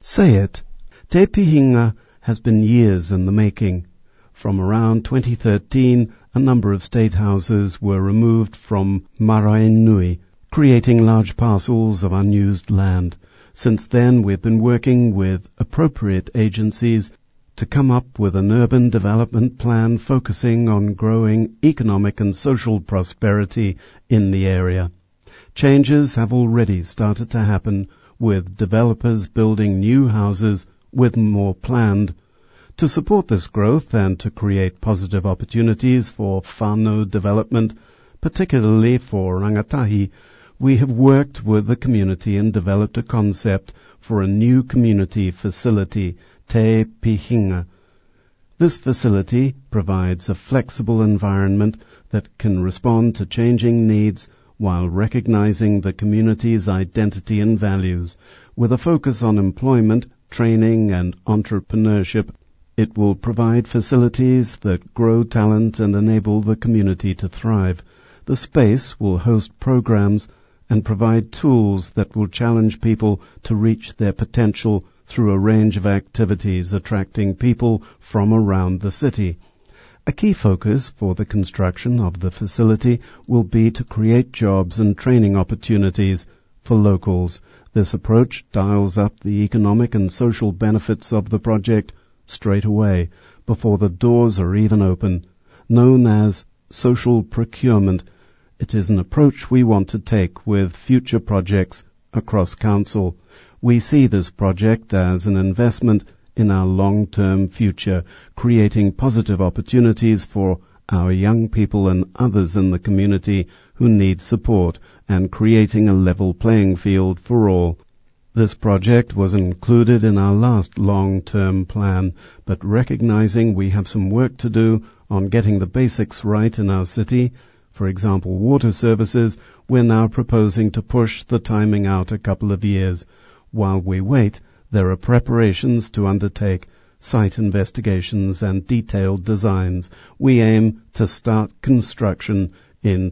Say it. Te Pihinga has been years in the making. From around 2013, a number of state houses were removed from Maraenui, creating large parcels of unused land. Since then, we've been working with appropriate agencies to come up with an urban development plan focusing on growing economic and social prosperity in the area. Changes have already started to happen, with developers building new houses with more planned. To support this growth and to create positive opportunities for whānau development, particularly for rangatahi, we have worked with the community and developed a concept for a new community facility, Te Pihinga. This facility provides a flexible environment that can respond to changing needs while recognizing the community's identity and values. With a focus on employment, training and entrepreneurship, it will provide facilities that grow talent and enable the community to thrive. The space will host programs and provide tools that will challenge people to reach their potential through a range of activities attracting people from around the city. A key focus for the construction of the facility will be to create jobs and training opportunities for locals. This approach dials up the economic and social benefits of the project straight away, before the doors are even open. Known as social procurement, it is an approach we want to take with future projects across Council. We see this project as an investment in our long-term future, creating positive opportunities for our young people and others in the community who need support, and creating a level playing field for all. This project was included in our last long-term plan, but recognizing we have some work to do on getting the basics right in our city, for example water services, we're now proposing to push the timing out a couple of years. While we wait, there are preparations to undertake, site investigations and detailed designs. We aim to start construction in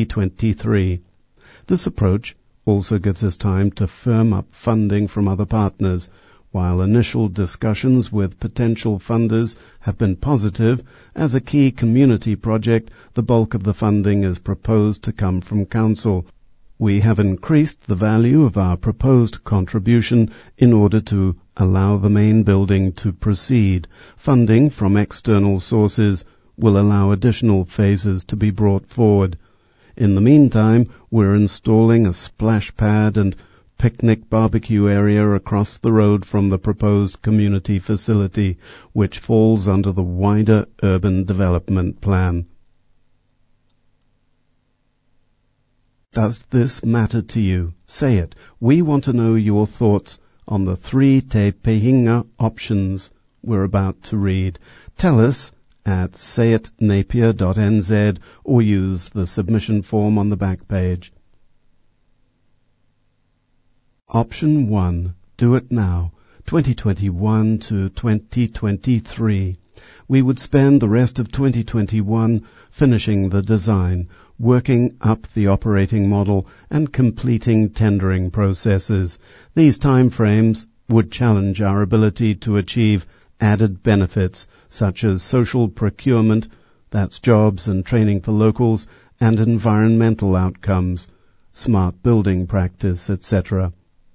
2023. This approach also gives us time to firm up funding from other partners. While initial discussions with potential funders have been positive, as a key community project, the bulk of the funding is proposed to come from Council. We have increased the value of our proposed contribution in order to allow the main building to proceed. Funding from external sources will allow additional phases to be brought forward. In the meantime, we're installing a splash pad and picnic barbecue area across the road from the proposed community facility, which falls under the wider urban development plan. Does this matter to you? Say it. We want to know your thoughts on the 3 Te Pihinga options we're about to read. Tell us at sayitnapier.nz or use the submission form on the back page. Option 1. Do it now. 2021 to 2023. We would spend the rest of 2021 finishing the design, working up the operating model and completing tendering processes. These time frames would challenge our ability to achieve added benefits such as social procurement, that's jobs and training for locals, and environmental outcomes, smart building practice, etc.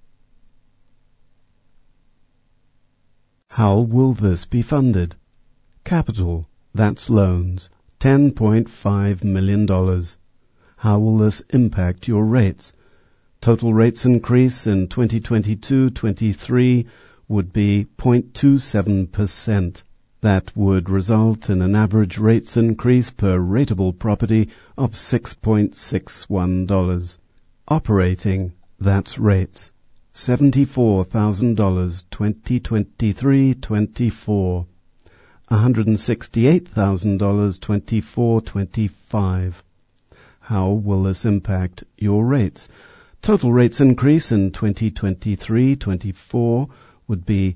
How will this be funded? Capital, that's loans, $10.5 million. How will this impact your rates? Total rates increase in 2022-23 would be 0.27%. That would result in an average rates increase per rateable property of $6.61. Operating, that's rates, $74,000 2023-24. $168,000 24-25. How will this impact your rates? Total rates increase in 2023-24 would be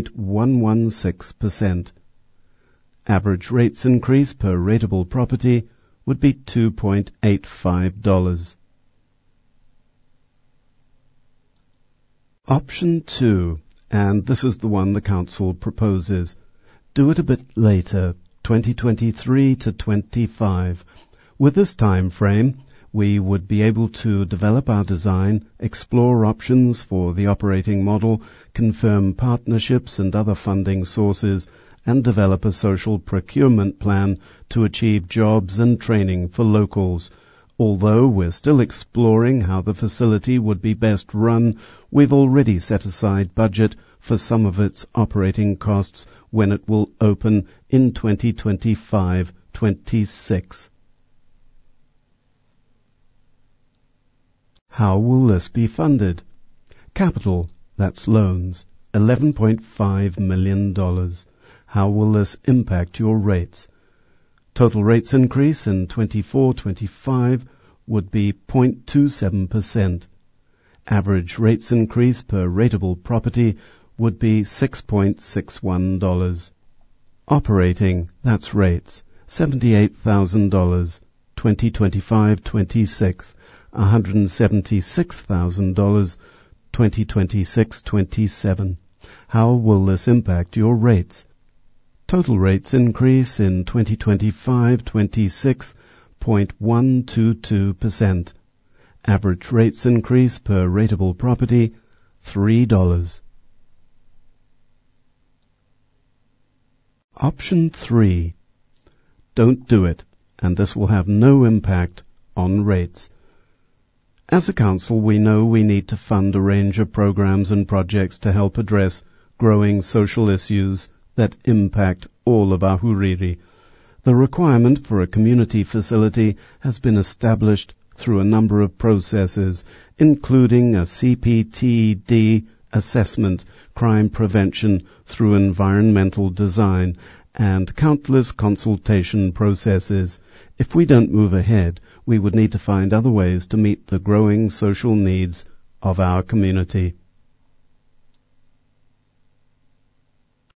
0.116%. Average rates increase per rateable property would be $2.85. Option 2. and this is the one the Council proposes. Do it a bit later, 2023 to 25. With this time frame, we would be able to develop our design, explore options for the operating model, confirm partnerships and other funding sources, and develop a social procurement plan to achieve jobs and training for locals. Although we're still exploring how the facility would be best run, we've already set aside budget for some of its operating costs when it will open in 2025-26. How will this be funded? Capital, that's loans, $11.5 million. How will this impact your rates? Total rates increase in 24-25 would be 0.27%. Average rates increase per rateable property would be $6.61. Operating, that's rates, $78,000, 2025-26. $176,000, 2026-27. How will this impact your rates? Total rates increase in 2025-26 0.122%. Average rates increase per rateable property $3. Option 3. Don't do it, and this will have no impact on rates. As a council, we know we need to fund a range of programs and projects to help address growing social issues that impact all of Ahuriri. The requirement for a community facility has been established through a number of processes, including a CPTD assessment, crime prevention through environmental design, and countless consultation processes. If we don't move ahead, we would need to find other ways to meet the growing social needs of our community.